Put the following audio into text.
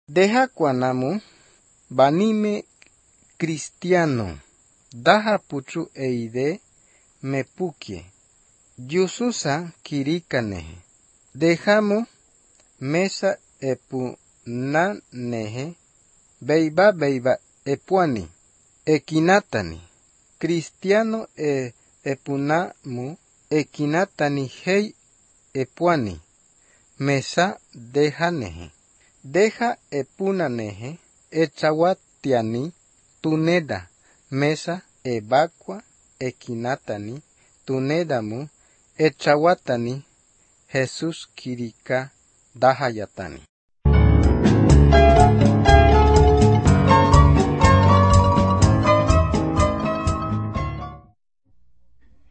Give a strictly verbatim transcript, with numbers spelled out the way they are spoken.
Deja cuanamu, banime cristiano, daha puchu eide mepukie, yususa kirikanehe. Dejamu mesa epu na nehe, beiba beiba epuani, ekinatani, cristiano e epunamu, ekinatani hei epuani, mesa deja nehe. Deja epuna nehe, echawatiani, tuneda, mesa ebakwa, ekinatani, tunedamu, echawatani, Jesús kirika dahayatani.